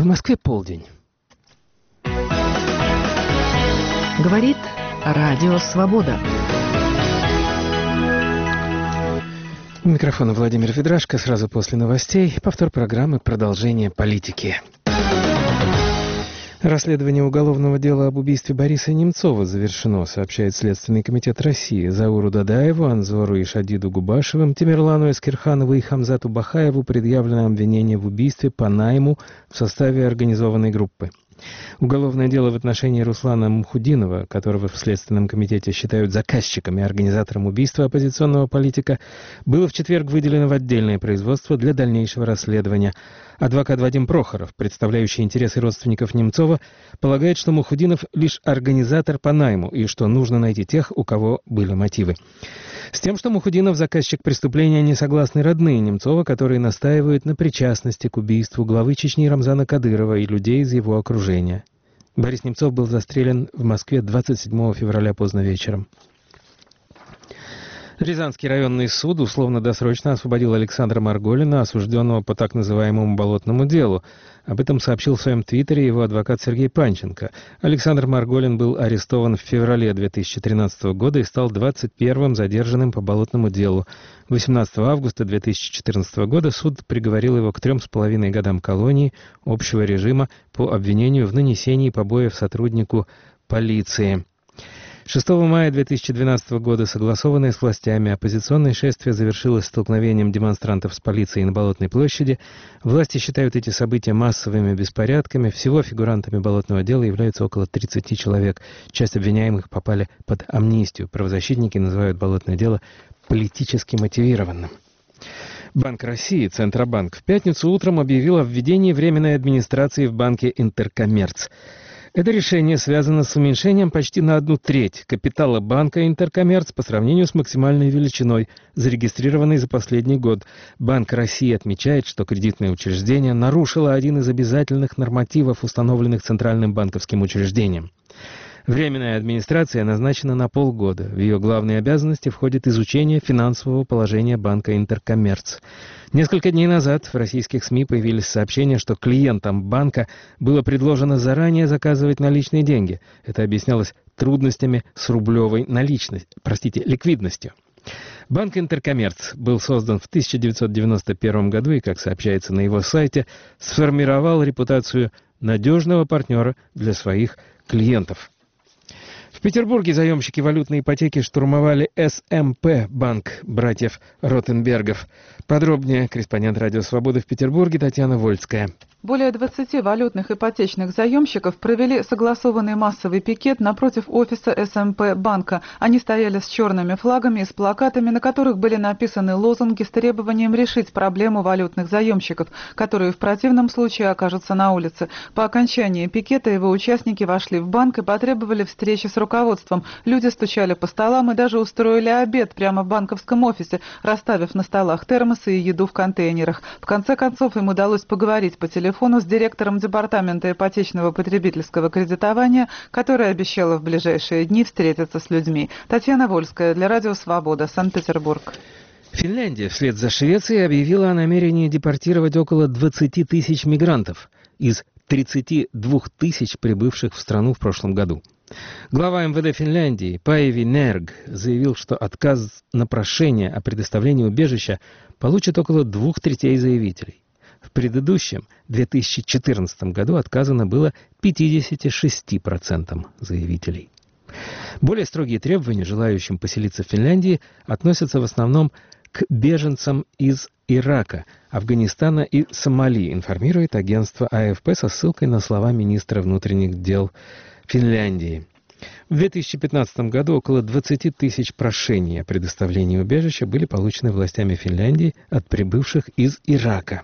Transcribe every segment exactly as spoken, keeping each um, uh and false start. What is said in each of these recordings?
В Москве полдень. Говорит Радио Свобода. У микрофона Владимир Ведрашко. Сразу после новостей повтор программы «Продолжение политики». Расследование уголовного дела об убийстве Бориса Немцова завершено, сообщает Следственный комитет России. Зауру Дадаеву, Анзору Ишадиду Губашевым, Тимерлану Эскерханову и Хамзату Бахаеву предъявлено обвинение в убийстве по найму в составе организованной группы. Уголовное дело в отношении Руслана Мухудинова, которого в Следственном комитете считают заказчиком и организатором убийства оппозиционного политика, было в четверг выделено в отдельное производство для дальнейшего расследования. Адвокат Вадим Прохоров, представляющий интересы родственников Немцова, полагает, что Мухудинов лишь организатор по найму и что нужно найти тех, у кого были мотивы. С тем, что Мухудинов заказчик преступления, не согласны родные Немцова, которые настаивают на причастности к убийству главы Чечни Рамзана Кадырова и людей из его окружения. Борис Немцов был застрелен в Москве двадцать седьмого февраля поздно вечером. Рязанский районный суд условно-досрочно освободил Александра Марголина, осужденного по так называемому болотному делу. Об этом сообщил в своем твиттере его адвокат Сергей Панченко. Александр Марголин был арестован в феврале две тысячи тринадцатого года и стал двадцать первым задержанным по болотному делу. восемнадцатого августа две тысячи четырнадцатого года суд приговорил его к трем с половиной годам колонии общего режима по обвинению в нанесении побоев сотруднику полиции. шестого мая две тысячи двенадцатого года, согласованное с властями, оппозиционное шествие завершилось столкновением демонстрантов с полицией на Болотной площади. Власти считают эти события массовыми беспорядками. Всего фигурантами болотного дела являются около тридцати человек. Часть обвиняемых попали под амнистию. Правозащитники называют болотное дело политически мотивированным. Банк России, Центробанк, в пятницу утром объявил о введении временной администрации в банке Интеркоммерц. Это решение связано с уменьшением почти на одну треть капитала банка Интеркоммерц по сравнению с максимальной величиной, зарегистрированной за последний год. Банк России отмечает, что кредитное учреждение нарушило один из обязательных нормативов, установленных Центральным банковским учреждением. Временная администрация назначена на полгода. В ее главные обязанности входит изучение финансового положения банка Интеркоммерц. Несколько дней назад в российских СМИ появились сообщения, что клиентам банка было предложено заранее заказывать наличные деньги. Это объяснялось трудностями с рублевой наличностью, простите, ликвидностью. Банк Интеркоммерц был создан в тысяча девятьсот девяносто первом году и, как сообщается на его сайте, сформировал репутацию надежного партнера для своих клиентов. В Петербурге заемщики валютной ипотеки штурмовали эс эм пэ, банк братьев Ротенбергов. Подробнее корреспондент Радио Свобода в Петербурге Татьяна Вольская. Более двадцати валютных ипотечных заемщиков провели согласованный массовый пикет напротив офиса эс эм пэ банка. Они стояли с черными флагами и с плакатами, на которых были написаны лозунги с требованием решить проблему валютных заемщиков, которые в противном случае окажутся на улице. По окончании пикета его участники вошли в банк и потребовали встречи с руководством. Люди стучали по столам и даже устроили обед прямо в банковском офисе, расставив на столах термосы и еду в контейнерах. В конце концов им удалось поговорить по телефону с директором департамента ипотечного потребительского кредитования, которая обещала в ближайшие дни встретиться с людьми. Татьяна Вольская для Радио Свобода, Санкт-Петербург. Финляндия вслед за Швецией объявила о намерении депортировать около двадцати тысяч мигрантов из тридцати двух тысяч прибывших в страну в прошлом году. Глава эм вэ дэ Финляндии Паеви Нерг заявил, что отказ на прошение о предоставлении убежища получит около двух третей заявителей. В предыдущем, две тысячи четырнадцатом году, отказано было пятидесяти шести процентам заявителей. Более строгие требования желающим поселиться в Финляндии относятся в основном к беженцам из Ирака, Афганистана и Сомали, информирует агентство а эф пэ со ссылкой на слова министра внутренних дел Финляндии. В две тысячи пятнадцатом году около двадцати тысяч прошений о предоставлении убежища были получены властями Финляндии от прибывших из Ирака.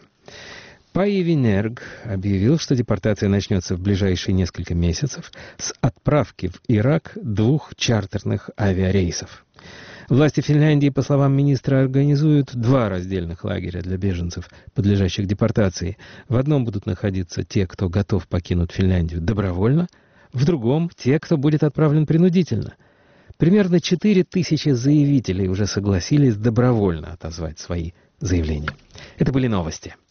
Паеви Нерг объявил, что депортация начнется в ближайшие несколько месяцев с отправки в Ирак двух чартерных авиарейсов. Власти Финляндии, по словам министра, организуют два раздельных лагеря для беженцев, подлежащих депортации. В одном будут находиться те, кто готов покинуть Финляндию добровольно, в другом — те, кто будет отправлен принудительно. Примерно четыре тысячи заявителей уже согласились добровольно отозвать свои заявления. Это были новости.